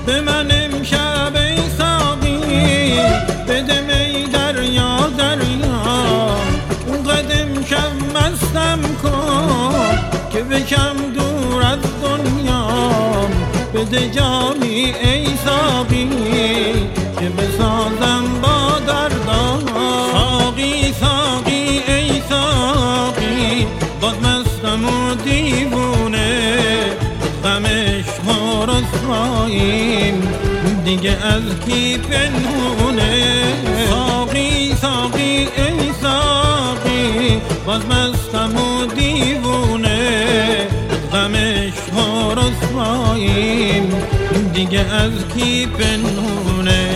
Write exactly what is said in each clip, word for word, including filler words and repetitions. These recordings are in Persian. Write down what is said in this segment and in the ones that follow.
به من امشب ای ساقی بده می دریا دریا، اونقدر امشب مستم کن که بکم دور از دنیا. بده جامی ای ساقی که بسازم با دردان. ساقی ساقی ای ساقی باز مستم و دیوونه، غمش ما رسواییم دیگه از کی پنهونه. ساقی ساقی ای ساقی باز مستم و دیوونه، غمش ما رسواییم دیگه از کی پنهونه.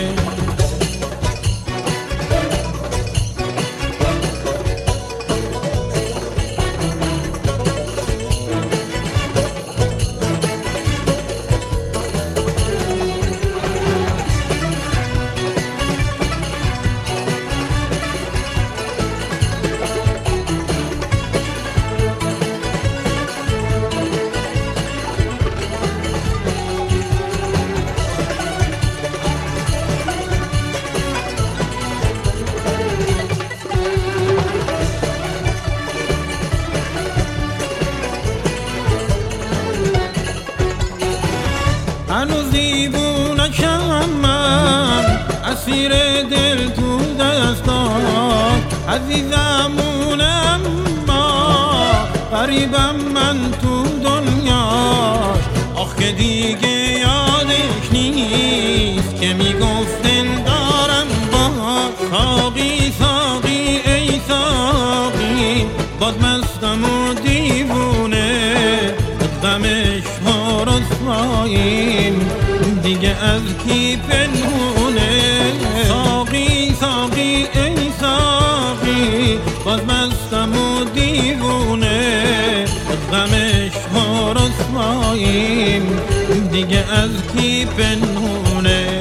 هنوز دیوونه‌شم من، اسیر دل تو دستات، عزیزمونم ما غریبم من تو دنیاش. آخ که دیگه یادش نیست که میگفتن دارم با. ساقی ساقی ای ساقی باز مستم و دیوونه، غمش ما رسواییم دیگه از کی پنهونه. ساقی ساقی ای ساقی باز مستم و دیوونه، غمش ما رسواییم دیگه از کی پنهونه.